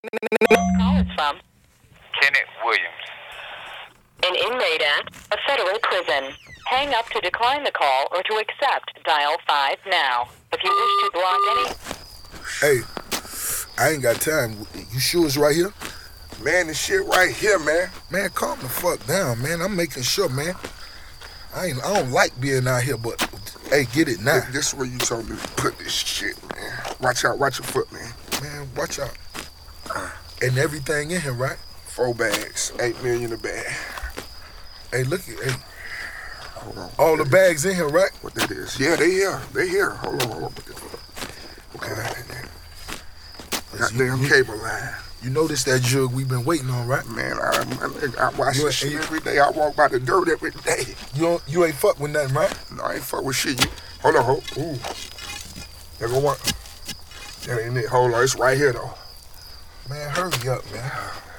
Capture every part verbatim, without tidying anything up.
Call is from Kenneth Williams. an inmate at a federal prison. Hang up to decline the call or to accept. Dial five now. If you wish to block any... Hey, I ain't got time. You sure it's right here? Man, this shit right here, man. Man, calm the fuck down, man. I'm making sure, man. I ain't. I don't like being out here, but hey, get it now. This, this is where you told me to put this shit, man. Watch out, watch your foot, man. Man, watch out. Uh, and everything in here, right? Four bags, eight million a bag. Hey, look at hey. Hold on. All the bags in here, right? What that is? Yeah, they here. They here. Hold on, hold on. Okay, that goddamn you, cable line. You notice that jug we've been waiting on, right? Man, I, I, I watch you this shit every day. I walk by the dirt every day. You don't, you ain't fuck with nothing, right? No, I ain't fuck with shit. You, hold on, hold on. Ooh. There go one. That ain't it. Hold on, it's right here, though. Man, hurry up, man.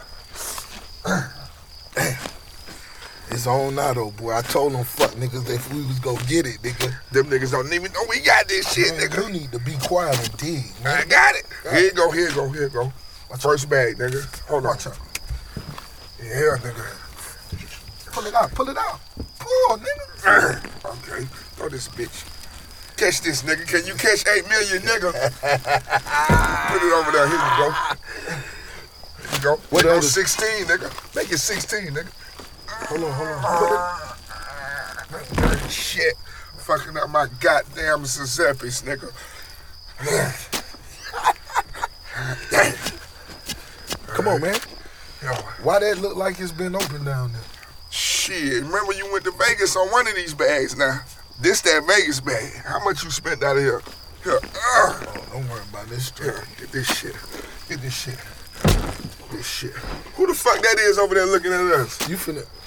Damn. It's on now, though, boy. I told them fuck niggas that if we was gonna get it, nigga. Them niggas don't even know we got this shit, Man, nigga. you need to be quiet and dig, man. I got it. Got here it. you go, here you go, here you go. Watch First bag, nigga. Hold on. Watch out. Yeah, nigga. Pull it out, pull it out. Pull, nigga. Okay, throw this bitch. Catch this, nigga. Can you catch eight million, nigga? Put it over there. Here you go. Here you go. What Here go else? sixteen, nigga. Make it sixteen, nigga. Hold on, hold on. Put it. Dirty shit. Fucking up my goddamn Giuseppe's, nigga. Come on, man. Yo, Why that look like it's been open down there? shit. Remember you went to Vegas on one of these bags now. This that Vegas bag. How much you spent out of here? Here. Uh, Oh, don't worry about this story. here. Get this shit. Get this shit. This shit. Who the fuck that is over there looking at us? You finna...